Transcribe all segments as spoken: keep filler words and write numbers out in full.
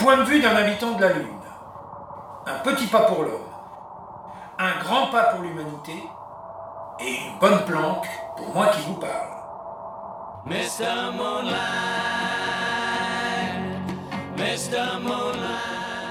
point de vue d'un habitant de la Lune. Un petit pas pour l'homme, un grand pas pour l'humanité, et une bonne planque pour moi qui vous parle. mister Moonlight, mister Moonlight.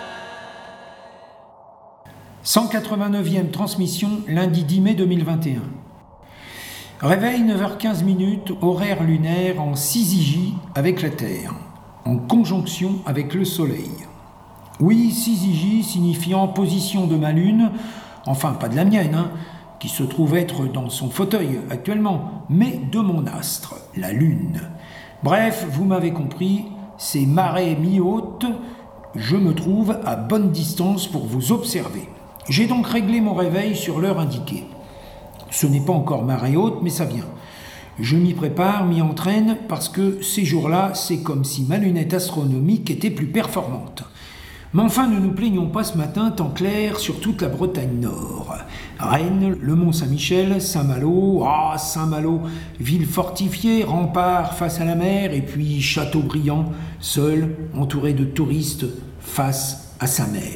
cent quatre-vingt-neuvième transmission, lundi dix mai deux mille vingt et un. Réveil neuf heures quinze minutes, horaire lunaire en syzygie avec la Terre, en conjonction avec le Soleil. Oui, syzygie signifiant position de ma Lune, enfin pas de la mienne, hein, qui se trouve être dans son fauteuil actuellement, mais de mon astre, la Lune. Bref, vous m'avez compris, c'est marée mi-haute, je me trouve à bonne distance pour vous observer. J'ai donc réglé mon réveil sur l'heure indiquée. Ce n'est pas encore marée haute, mais ça vient. Je m'y prépare, m'y entraîne, parce que ces jours-là, c'est comme si ma lunette astronomique était plus performante. Mais enfin, ne nous plaignons pas ce matin, temps clair sur toute la Bretagne Nord. Rennes, le Mont-Saint-Michel, Saint-Malo, ah Saint-Malo, ville fortifiée, rempart face à la mer, et puis Châteaubriand, seul, entouré de touristes, face à sa mer.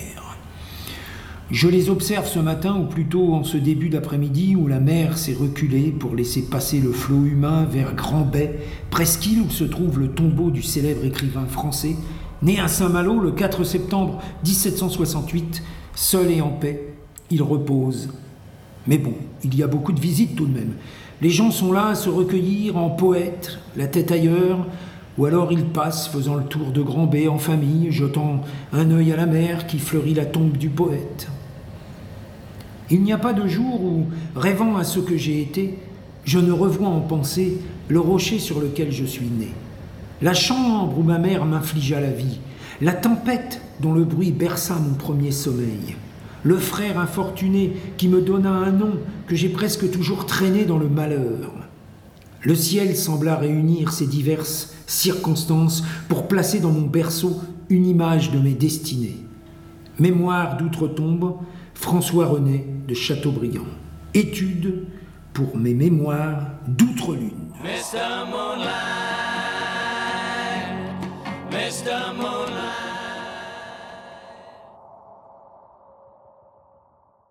Je les observe ce matin, ou plutôt en ce début d'après-midi, où la mer s'est reculée pour laisser passer le flot humain vers Grand-Bay, presqu'île où se trouve le tombeau du célèbre écrivain français, né à Saint-Malo le quatre septembre dix-sept cent soixante-huit, seul et en paix, il repose. Mais bon, il y a beaucoup de visites tout de même. Les gens sont là à se recueillir en poètes, la tête ailleurs, ou alors ils passent faisant le tour de Grand-Bay en famille, jetant un œil à la mer qui fleurit la tombe du poète. Il n'y a pas de jour où, rêvant à ce que j'ai été, je ne revois en pensée le rocher sur lequel je suis né, la chambre où ma mère m'infligea la vie, la tempête dont le bruit berça mon premier sommeil, le frère infortuné qui me donna un nom que j'ai presque toujours traîné dans le malheur. Le ciel sembla réunir ces diverses circonstances pour placer dans mon berceau une image de mes destinées. Mémoire d'outre-tombe, François René de Châteaubriand. Étude pour mes mémoires d'outre-lune. mister Moonlight.